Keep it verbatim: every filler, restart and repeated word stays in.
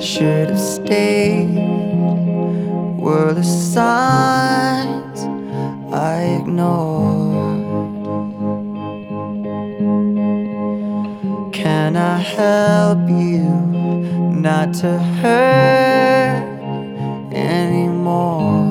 should have stayed were the signs I ignored. Can I help you not to hurt anymore?